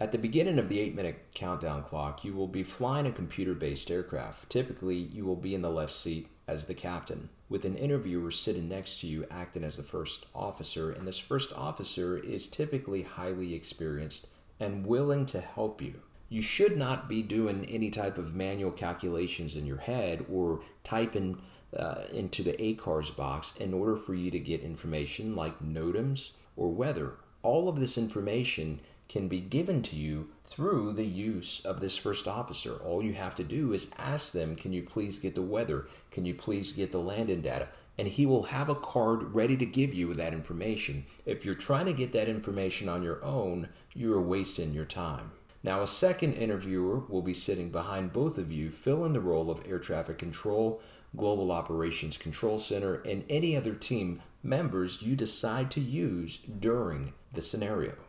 At the beginning of the 8-minute countdown clock, you will be flying a computer-based aircraft. Typically, you will be in the left seat as the captain, with an interviewer sitting next to you acting as the first officer, and this first officer is typically highly experienced and willing to help you. You should not be doing any type of manual calculations in your head or typing into the ACARS box in order for you to get information like NOTAMs or weather. All of this information can be given to you through the use of this first officer. All you have to do is ask them, can you please get the weather? Can you please get the landing data? And he will have a card ready to give you that information. If you're trying to get that information on your own, you're wasting your time. Now, a second interviewer will be sitting behind both of you, filling the role of air traffic control, global operations control center, and any other team members you decide to use during the scenario.